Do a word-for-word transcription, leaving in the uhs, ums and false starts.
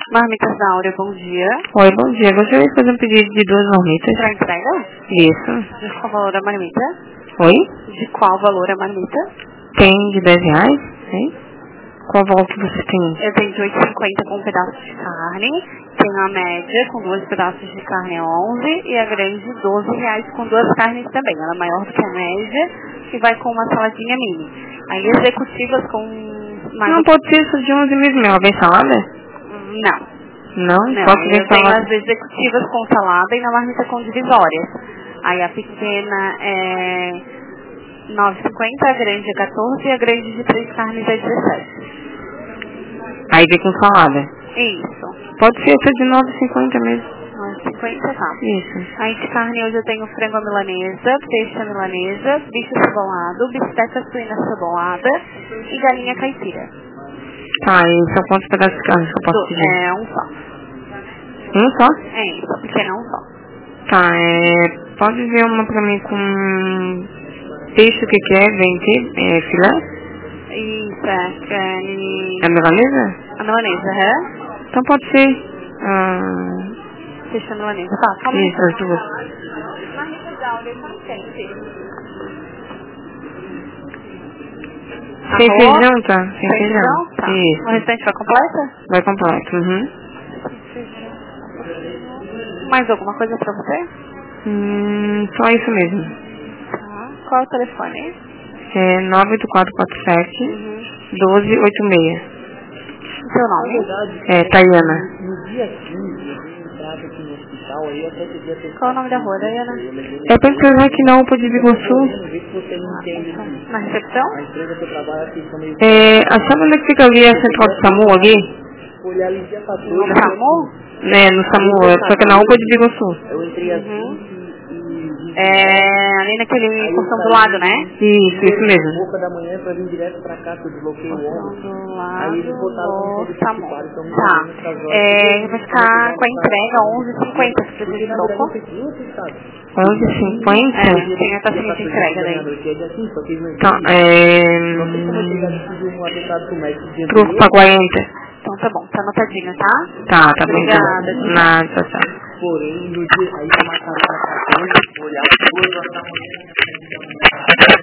Marmitas da Áurea, bom dia. Oi, bom dia. Gostaria de fazer um pedido de duas marmitas. Para entrega? Isso. De qual valor a marmita? Oi? De qual valor a marmita? Tem de dez reais? Hein? Qual valor que você tem? Eu tenho de oito e cinquenta com um pedaço de carne. Tenho a média com dois pedaços de carne onze e a grande doze reais com duas carnes também. Ela é maior do que a média e vai com uma saladinha mini. Aí executivas com mais... Não pode ser isso de onze mesmo. Ela vem salada? Não. Não? Não, Só que vem eu tenho salada. as executivas com salada e na marmita com divisórias. Aí a pequena é nove e cinquenta, a grande é quatorze e a grande de três carnes é dezessete. Aí vem com salada. Isso. Pode ser essa de nove e cinquenta mesmo. nove e cinquenta, tá. Isso. Aí de carne hoje eu tenho frango à milanesa, peixe à milanesa, bicho cebolado, bisteca suína cebolada e galinha caipira. Tá, e são quantos pedaços de carne que eu posso Do, pedir? é um só. Um só? É isso, pequena um só. Tá, é... Pode ver uma pra mim com... Peixe, o que que é? Vem aqui? É filé? Isso, é carne... É milanesa? A milanesa, é? Então pode ser. Ah, Peixe à milanesa, tá, calma aí. isso, as duas. Marmita de áurea, como quente? Sem Arroz? feijão, tá? Sem Sem feijão. feijão? Tá. O Isso. restante vai completa? Vai completo. Uhum. Mais alguma coisa pra você? Hum, só isso mesmo. Tá. Qual é o telefone? É nove oito quatro quatro sete Uhum. um dois oito seis. O seu nome? É, Tayana. No dia quinze, eu dei entrada aqui no hospital, aí até podia ter... Qual é o nome da rua, Dayana? É pra entregar aqui na UPA de Biguaçu. Vê se você não entende isso. Na recepção? A empresa que eu trabalho aqui são meio... É, a sabe onde é que fica ali a central de SAMU ali? Olhar ali dia quatorze... No SAMU? É, no SAMU, só que é na UPA de Biguaçu. Eu entrei assim Uhum. e... É ali naquele portão do lado, né? Isso, isso mesmo. boca da manhã pra vir direto pra cá, que eu desloquei o Portão ônibus. do Aí eles lado botaram como do todo SAMU. participado, então me Tá. deram essas horas. É, vai ficar com a entrega onze e cinquenta, se Porque precisa de na verdade troco. eu fiz duas, sabe? onze e cinquenta? É, tem a taxinha de entrega daí. Que é dia cinco, só que eles não Tá, entendem. é... Não sei como eu chegar e pedir um atestado pro médico de Truco pra quarenta. Então tá bom, tá anotadinho, tá? Tá, tá bom. Obrigada. Então. Nada, tá certo. Porém, no dia aí tá marcado pra quatorze, olhar duas horas da manhã.